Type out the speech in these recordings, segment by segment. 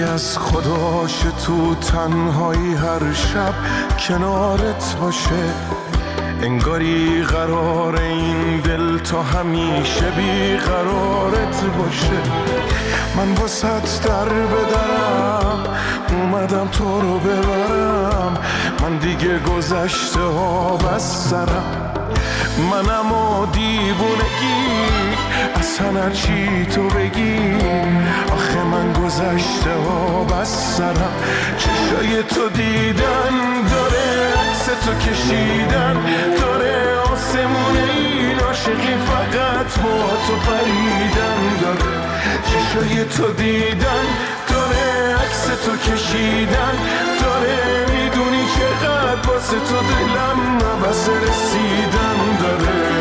از خداشه تو تنهایی هر شب کنارت باشه، انگاری قرار این دل تا همیشه بی قرارت باشه. من واسط در بدرم اومدم تو رو ببرم، من دیگه گذشته ها بس سرم، منم و دیوونگی اصلا هرچی تو بگی، آخه من گذشته ها بس سرم. چشای تو دیدن داره، عکس تو کشیدن داره، آسمون این عاشقی فقط با تو پریدن داره. چشای تو دیدن داره، عکس تو کشیدن داره، میدونی چقدر واسه تو دلم بس رسیدن داره.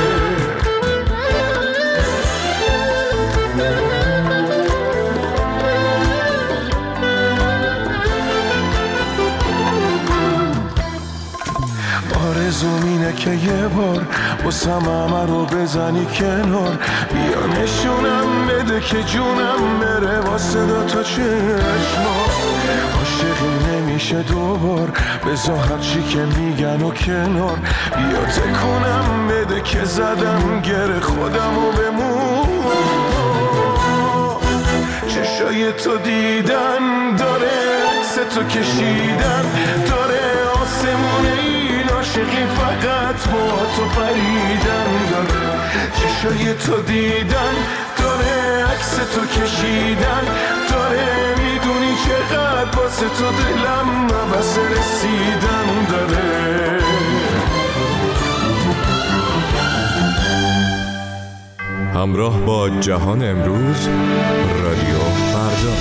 آرزوم اینه که یه بار واسم همه رو بزنی کنار، بیا نشونم بده که جونم بره واسه دوتا چشما. عاشقی نمیشه دوبار، بذار هرچی که میگن و کنار، بیا تکونم بده که زدم گره خودم و بمون. چشای تو دیدن داره، عکس تو کشیدن داره، آسمون این عاشقی فقط با تو پریدن داره. چشای تو دیدن داره، عکس تو کشیدن داره، میدونی چقدر واسه تو دلم بس رسیدن داره. همراه با جهان امروز، رادیو فردا.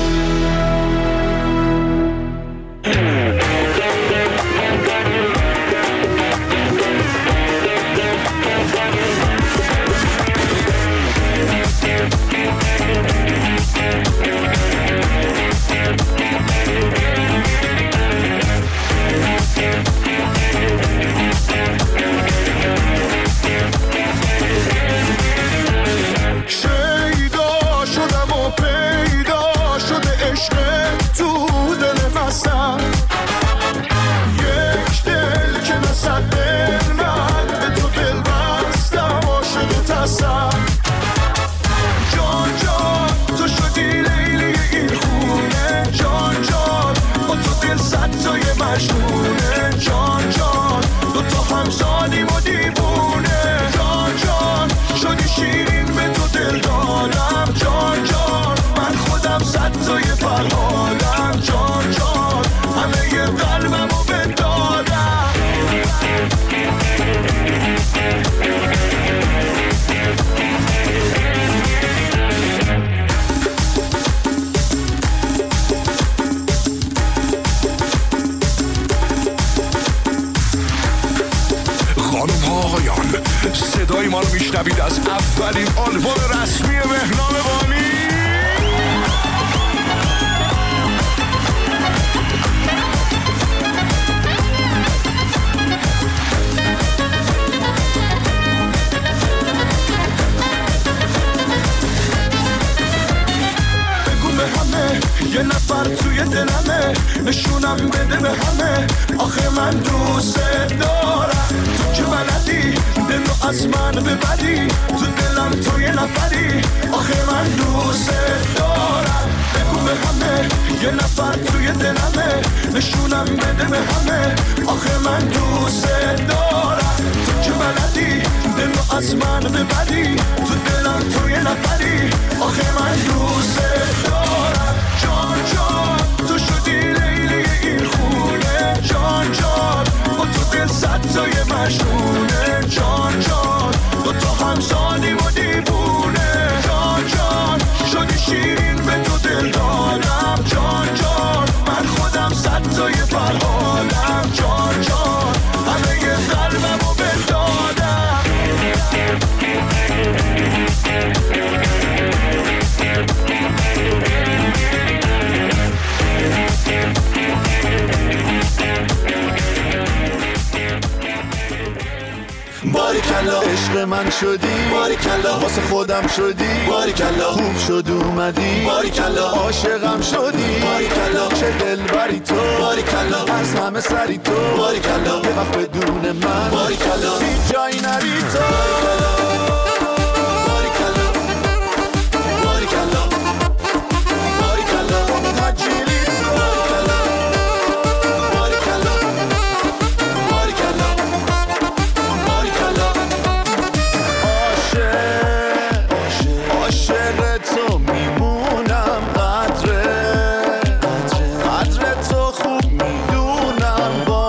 جان جان دو تا همزادیم و دیوونه، جان جان شدی شیرین به تو دل دادم، جان جان من خودم صد تای فرهادم، جان جان همه ی قلبم رو بدادم. صدای ما رو میشنوید از اولین آلبوم رسمی مهنام بانی. بگو به همه یه نفر توی دلمه، نشونم بده به همه، آخه من دوست دارم. تو که بلدی دلو از من ببری، تو دلم تو یه نفری، آخه من دوست دارم. بگو به همه یه نفر توی دلمه، نشونم بده به همه، آخه من دوست دارم. تو که بلدی دلو از من ببری، تو دلم تو یه نفری، آخه من دوست دارم. جان جان تو شدی لیلی این خونه، جان جان با تو دل صد تای مجنونه، جان جان دو تا همزادیم و دیوونه، جان جان شدی شیرین به تو دل دادم، جان جان من خودم صد تای فرهادم، جان جان همه ی قلبم رو بدادم. عشق من شدی باریکلا، واسه خودم شدی باریکلا، خوب شد اومدی باریکلا، عاشقم شدی باریکلا، چه دلبری تو باریکلا، از همه سری تو باریکلا، یه وقت بدون من باریکلا، هیچ جایی نری تو باریکلا باریکلا باریکلا، نجیلی تو باریکلا باریکلا باریکلا، عاشق تو میمونم، قدر تو خوب میدونم، با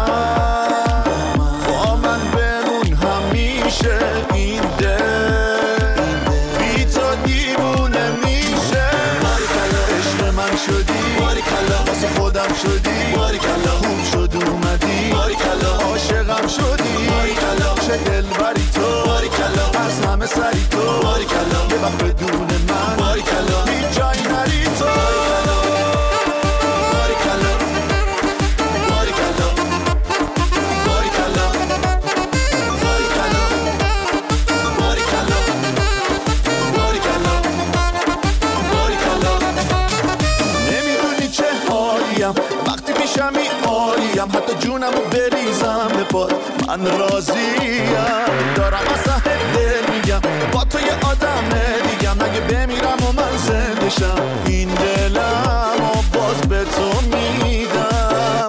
من بمون همیشه، این دل بی تو دیوونه میشه باریکلا، عشق من شدی باریکلا، واسه خودم شدی باریکلا، خوب شد اومدی باریکلا، عاشقم شدی باریکلا، چه دلبری تو باریکلا، از همه سری تو باریکلا، یه وقت بدون من باریکلا، هیچ جایی نری تو باریکلا باریکلا باریکلا باریکلا باریکلا باریکلا باریکلا، نمیدونی چه حالیم وقتی پیشمی عالیم، حتی جونمو بریزم به پات من راضیم، دارم از ته دل میگم با تو یه آدم دیگم، اگه بمیرم و من زنده شم این دلم و باز به تو میدم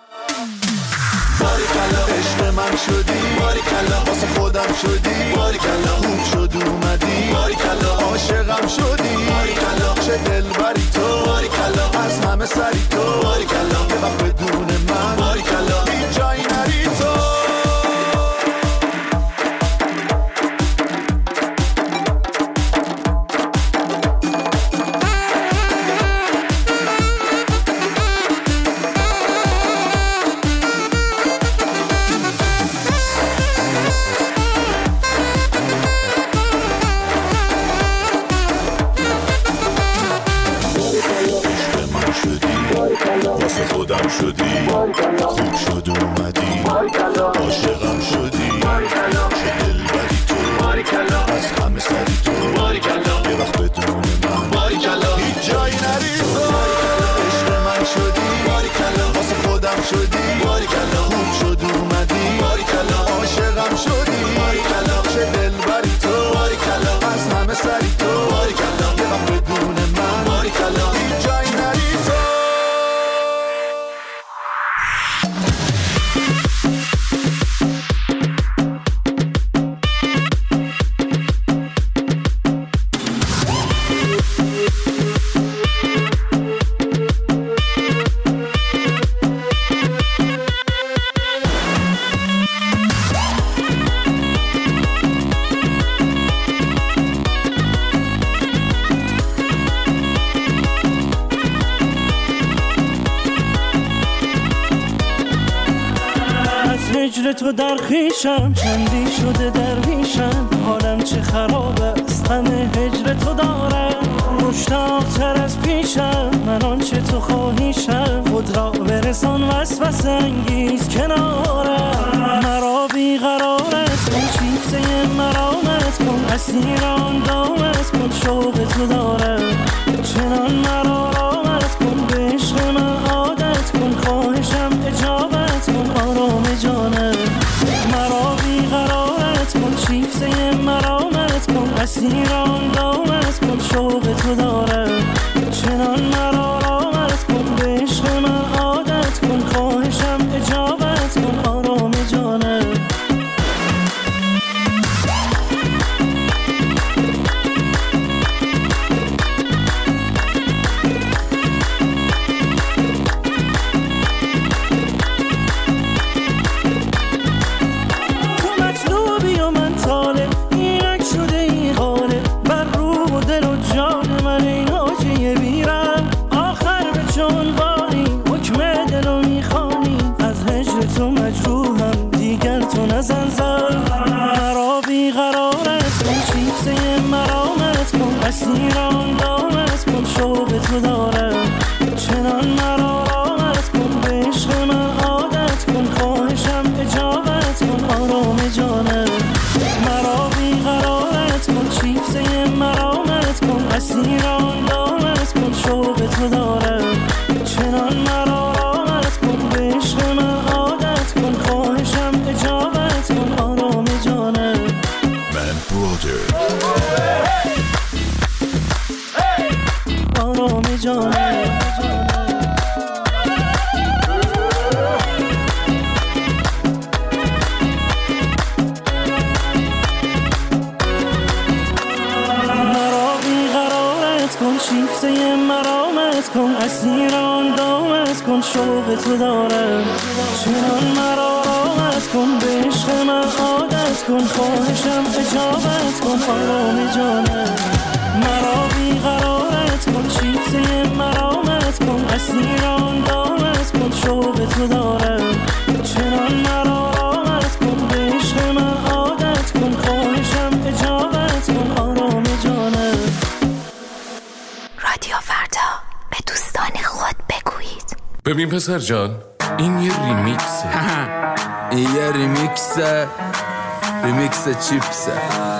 باریکلا، عشق من شدی باریکلا، واسه خودم شدی باریکلا، خوب شد اومدی باریکلا، عاشقم شدی باریکلا، چه دلبری تو باریکلا، از همه سری تو باریکلا، یه وقت بدون من باریکلا، هیچ جایی نری تو خودم شدی خوب شد اومدی عاشقم شدی چه دلبری تو از همه سری تو یه وقت بدون من هیچ جایی نری تو عشق من شدی واسه خودم شدی خوب شد اومدی عاشقم شدی چه دلبری تو از همه سری تو یه وقت بدون من هیچ جایی نری تو هجر تو در خیشم چندی شده درویشم، حالم چه خراب است غم هجر تو دارم، مشتاق تر از پیشم من آنچه تو خواهیشم، خود را برسان وسوسه انگیز کنارم، مرا بیقرارت کن شیفته مرامت کن، اسیر آن دامت کن شوق تو دارم، چنان مرا رامت کن به عشق من عادت کن، خواهشم اجابت کن آرام جانم، مرا بیقرارت کن شیفته مرامت کن، اسیر آن دامت کن شوق تو دارم، چنان مرا رامت کن به عشق من عادت کن، خواهشم اجابت کن آرام جانم. مرا بیقرارت کن شیفته مرامت کن، اسیر آن دامت کن شوق تو دارم، چنان مرا رامت کن به عشق من عادت کن، خواهشم اجابت کن آرام جانم. اسیران دامت کن شوق تو دارم چنان مرا راحت کن به عشق من عادت کن خواهشم اجابت کن آرام جانم من برادر آرام جانم شیفته مرامت کن اسیران دامت کن شوق تو دارم چنان مرا راحت کن به عشق من عادت کن خواهشم اجابت کن آرام جانم مرا بیقرارت کن شیفته مرامت کن اسیران دامت کن شوق تو دارم چنان مرا راحت کن به عشق من عادت کن خواهشم اجابت کن آرام جانم رادیو فردا به دوستان خود بگویید. ببین پسر جان این یه ریمیکسه. این یه ریمیکسه، ریمیکس چیپسه.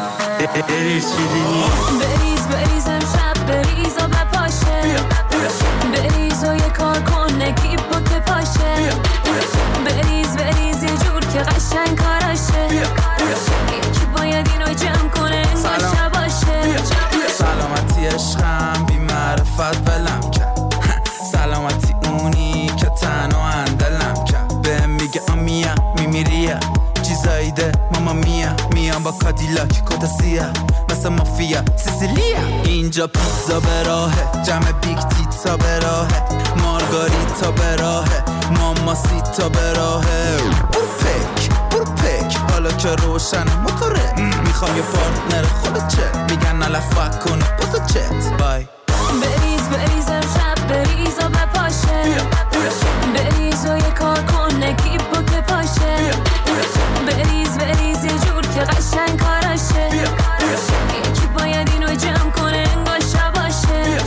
بریز بریز امشب بریز و بپاشه بریز و یه کار کن نگیب و که پاشه بریز بریز یه جور که قشنگ کاراشه یکی باید اینو جمع کنه انگاشه باشه سلامتی عشقم بی معرفت بلم کرد سلامتی اونی که تنها اندلم کرد به میگه آمیا میمیریه چیزایی ده ماما میام با کادیلاک کتا سیاه مثل مافیا سیسیلیا اینجا پیتزا به راهه جمع بیگ تیتزا به راهه مارگاریتا به راهه ماما سیتا به راهه برو پک حالا که روشن موتوره میخوام یه پارتنر خودت چه میگن نلفک کنه بسا چت بای بریز بریز امشب بریز و بپاشه بریز و یه کار کن نگیب و که پاشه بریز بریز یه جور که قشنگ کاراشه یکی باید اینو جمع کنه انگاشه باشه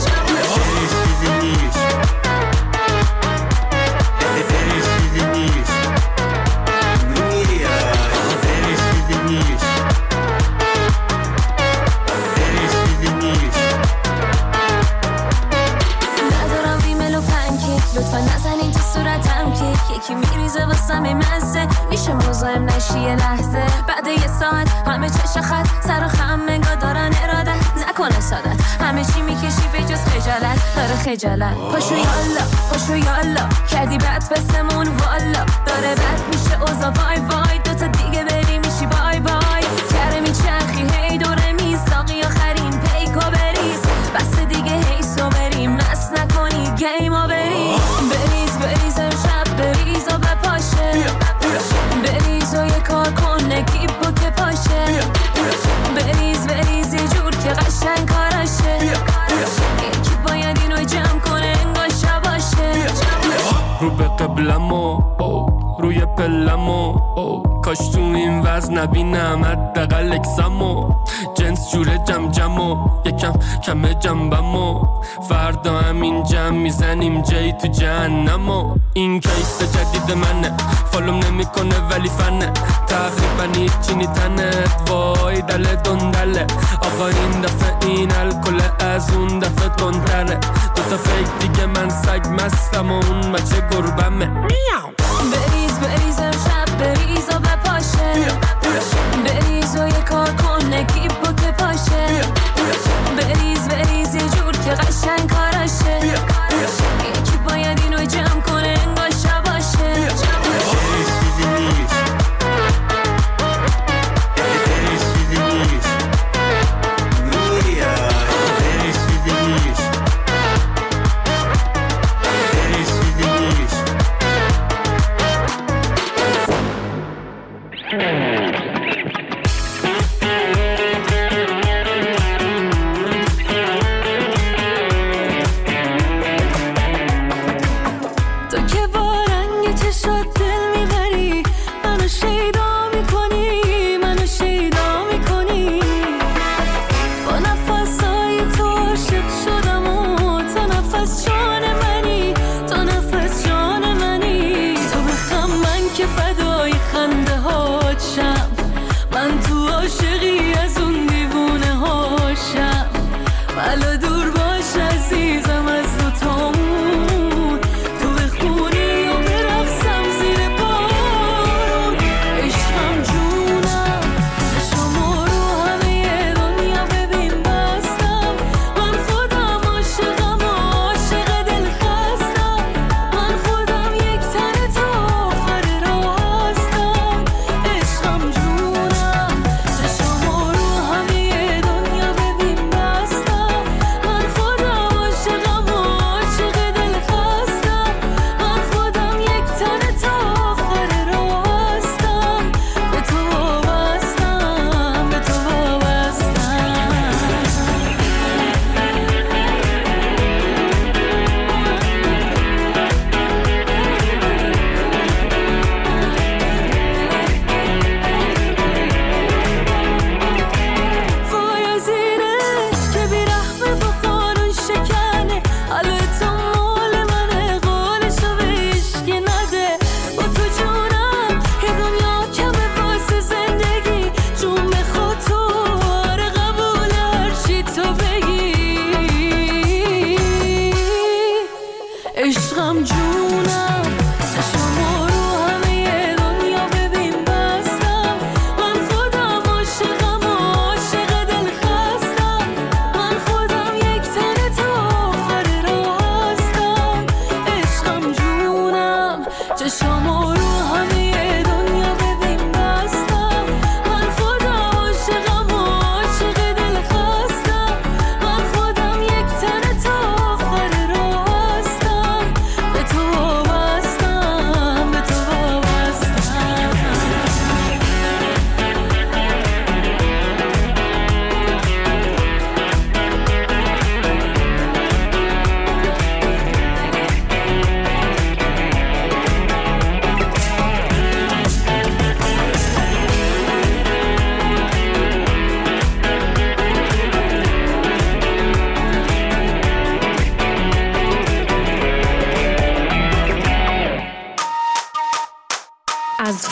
ندارم ریمل و پنکیک لطفا نزنین تو صورتم کیک یکی میریزه واسم مزه میشه مزاحم نشی یه لحظه بعد یه ساعت همه چش خط سر و خم انگار دارن ارادت نکنه سادت همه چی میکشی به جز خجالت داره خجالت پاشو یالا کردی بد فسمون والا داره بد میشه اوزا وای وای دوتا دیگه بری میشی بای بای کره میچرخی هی دوره میساقی آخرین پیکو بریز بس دیگه هیسو بریم نس نکنی گیمو بریم بریز امشب بریز و بپاشه بریز و یه کار کن نگیب و که پاشه بریز یه جور که قشنگ کاراشه یکی باید اینو جمع کنه انگاشه باشه رو به قبلمو روی پلمو کاش تو این وزن نبینم حداقل اکسمو جنس جوره جمو یکم کم جنبمو فردا همین جمع میزنیم جایی تو جهنمو این کیس جدید منه فالوم نمیکنه ولی فنه تقریبا هیچی نیتنت وای دل دندله آقا این دفعه این الکل از اون دفعه تندره دوتا فیک دیگه من سگ مستم و اون بچه گربمه بریز امشب بریز و بپاشه بریز و یه کار کن نگیب و که پاشه بریز یه جور که قشنگ کاراشه یکی باید اینو جمع کنه انگاشه باشه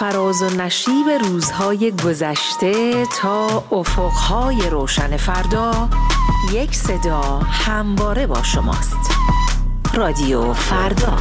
فراز و نشیب روزهای گذشته تا افقهای روشن فردا، یک صدا همواره با شماست. رادیو فردا.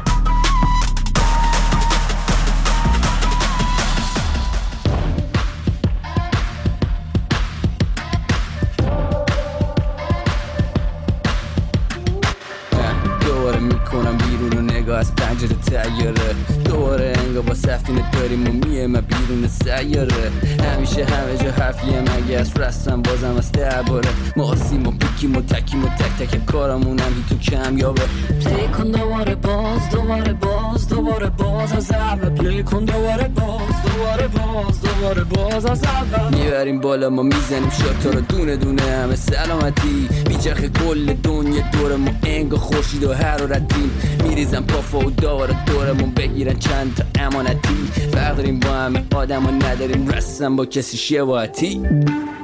دوباره میکنم بیرون و نگاه از پنجره تیاره، دوباره انگار با سفینه داریم و میه بیرون سیاره. همیشه همه جا حرفیه مگه از رستم بازم از درباره ما آسیم و پیکیم و تکیم و تک تک کارمونم هی تو کم یابه. پلی کن دوباره باز دوباره باز دوباره باز از اول، پلی کن دوباره باز دوباره باز دوباره باز از اول. میبریم بالا ما میزنیم شاتا رو دونه دونه همه سلامتی، میچرخه کل دنیا دور ما انگار خورشید و حرارتیم. میریزم پافا و داور دورمون بگیرن چند تا امانتی، فرق داریم با همه آدم و نداریم رسم با کسی شباهتی. من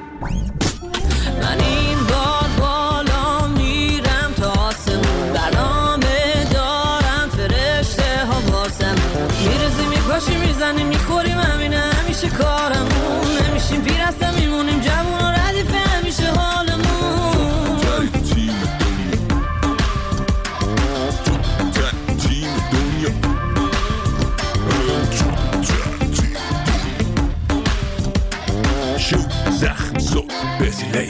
این باد بالا میرم تا آسمون، برنامه دارم فرشته ها واسم، میرزیم میپاشیم میزنیم میخوریم همینه همیشه کارمون، نمیشیم پیر هستم میمونیم جوون و ردیفه همیشه حالمون. زخم زود بزیلی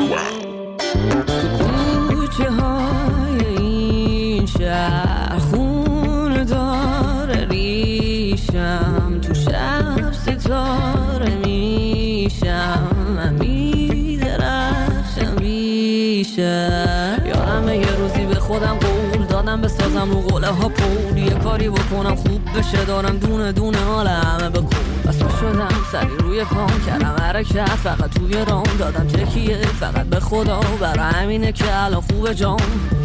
تو کوچه های این شهر خون داره ریشم، تو شب ستاره میشم، من میدرخشم بیشم. یادمه یه روزی به خودم قول دادم بسازم رو قله ها پول، یه کاری بکنم خوب بشه دارم دونه دونه حال همه بکن. بس شدم سری روی پام کردم حرکت، فقط توی رام دادم تکیه فقط به خدا، برای همینه که الان خوبه جام.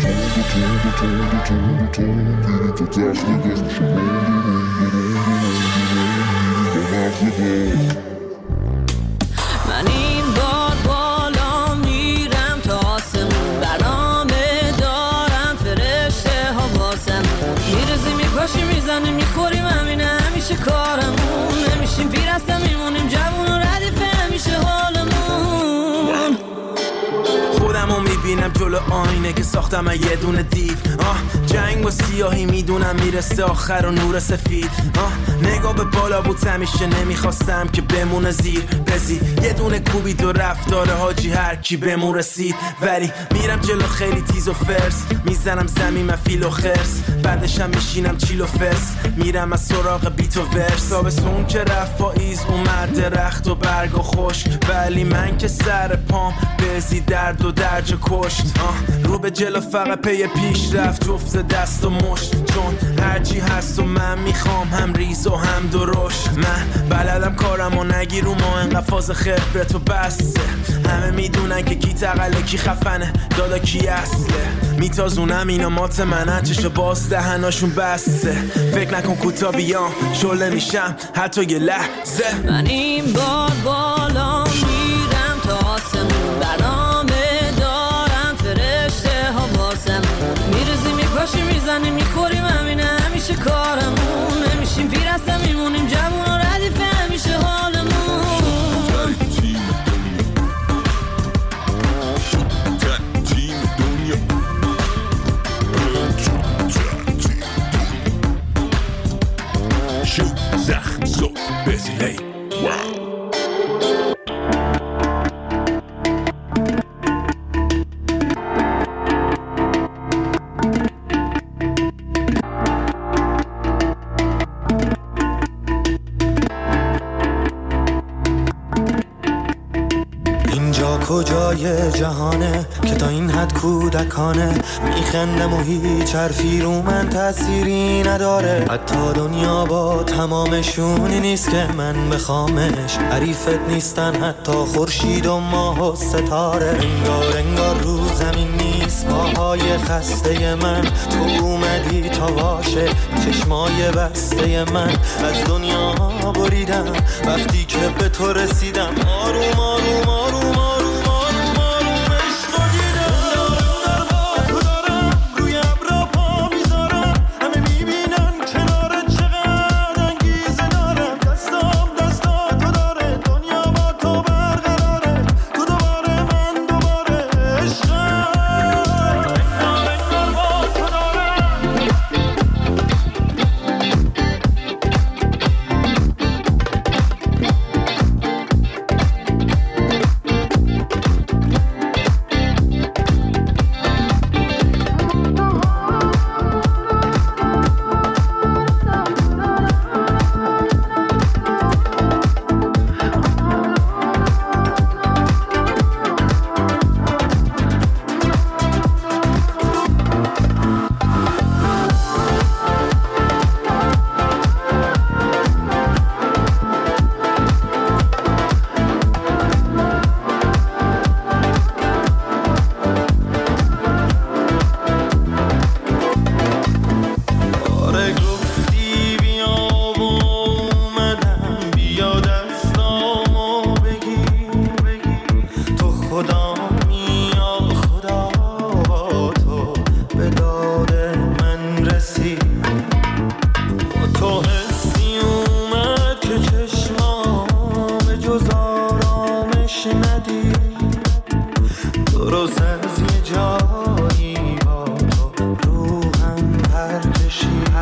من این باد بالا میرم تا آسمون، برنامه دارم فرشته ها واسم، میرزیم میپاشیم میزنیم میخوریم همینه همیشه کارمون، نمیشیم پیر هستم میمونیم جوون و ردیفه همیشه حالمون. خودمو میبینم جلو آینه که ساختم یه دونه دیو، جنگ با سیاهی میدونم میرسه آخر و نور سفید، نگاه به بالا بود همیشه نمیخواستم که بمونه زیر بزی، یه دونه کوبید و رفتاره حاجی هر کی بمون رسید، ولی میرم جلو خیلی تیز و فرس، میزنم زمین من فیل و خرس، بعدشم میشینم چیل و فس، میرم از سراغ بیت و ورس. تابستون که رفت پاییز اومد درخت و برگ و خشک، ولی من که سر پام بزی درد و درج کشت، رو به جلو فقط پی پیش رفت جفت دست و مشت، چون هرچی هست و من میخوام هم ریز و هم درشت. من بلدم کارم و نگیر رو ما انقدر فاز خبرت و بسته، همه میدونن که کی تقله کی خفنه دادا کی اصله، میتازونم اینا مات منن چشو باز دهناشون بسته، فکر نکن کوتا بیام شله میشم حتی یه لحظه. من این باد بالا میرم تا آسمون، برنامه دارم فرشته ها واسم، میرزیم میپاشیم میزنیم میخوریم همینه همیشه کارمون، نمیشیم پیر هستم میمونیم جوون و ردیفه همیشه حالمون. زخم زود بزیلی کجای جهانه که تا این حد کودکانه میخندم و هیچ حرفی رو من تأثیری نداره، حتی دنیا با تمامشونی نیست که من بخوامش، حریفت نیستن حتی خورشید و ماه و ستاره، انگار رو زمین نیست پاهای خسته من، تو اومدی تا واشه چشمای بسته من، از دنیا بریدم وقتی که به تو رسیدم، آروم آروم آروم آروم کدامی یا خدا با تو به داد من رسید با تو حسی اومد که چشمام جز آرامش ندید درست از یه جایی با تو روحم پر کشید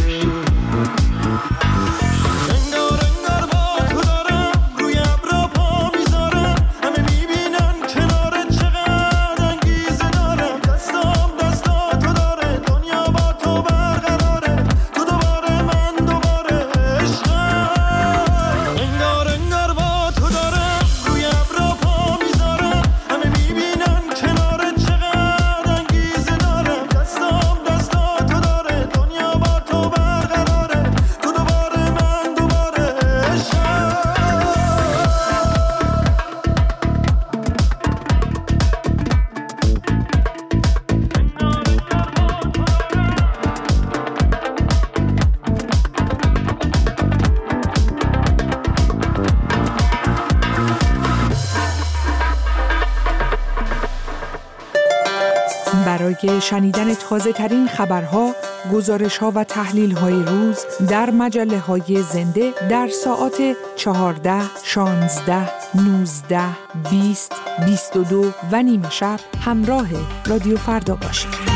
برای شنیدن تازه ترین خبرها، گزارش‌ها و تحلیل‌های روز در مجله‌های زنده در ساعات 14، 16، 19، 20، 22 و نیمه شب همراه رادیو فردا باشید.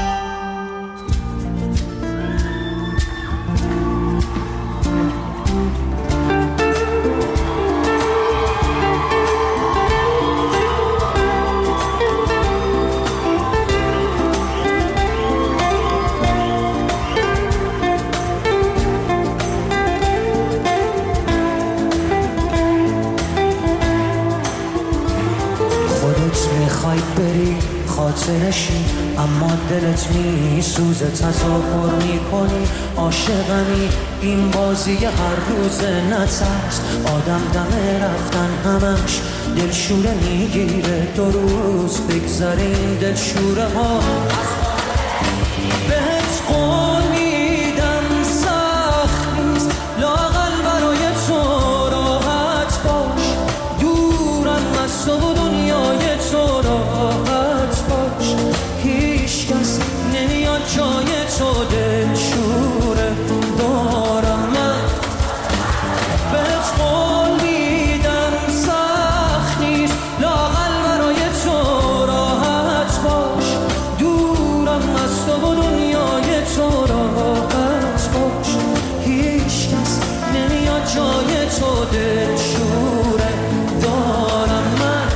خاطرشی اما دلت میسوزه، تظاهر میکنی عاشقمی، این بازی هر روز نترس، آدم دم رفتن همش دلشوره میگیره، دو روز بگذاریم دلشوره ها بهت قول میدم سخت نیست، لااقل برای تو راحت باش، دورم از تو و دنیای تو راحت باش، هیچ کس نمیاد جای تو دلشوره دارم من، بهت قول میدم سخت نیست، لااقل برای تو راحت باش، دورم از تو و دنیای تو راحت باش، هیچ کس نمیاد جای تو دلشوره دارم من.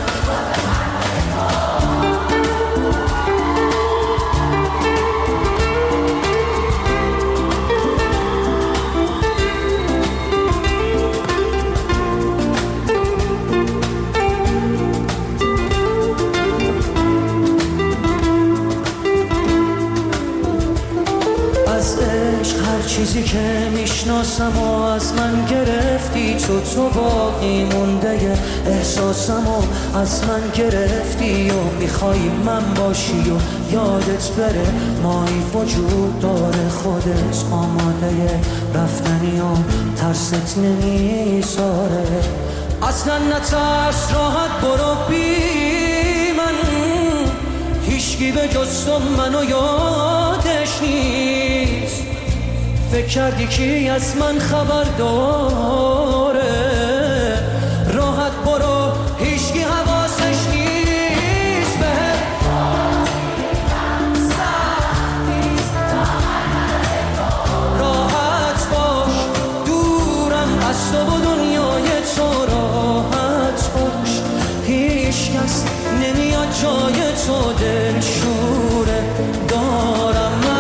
چیزی که میشناسم و از من گرفتی، تو باقی مونده احساسم و از من گرفتی و میخوای من باشی و یادت بره مایی وجود داره، خودت آماده رفتنی و ترست نمیذاره، اصلا نترس راحت برو بی من، هیچکی به جز تو منو یادش نیست، فکر کردی کی از من خبر داره، راحت برو هیچکی حواسش نیست، راحت باش، دورم از تو و دنیای تو راحت باش، هیچ کس نمیاد جای تو دلشوره دارم من.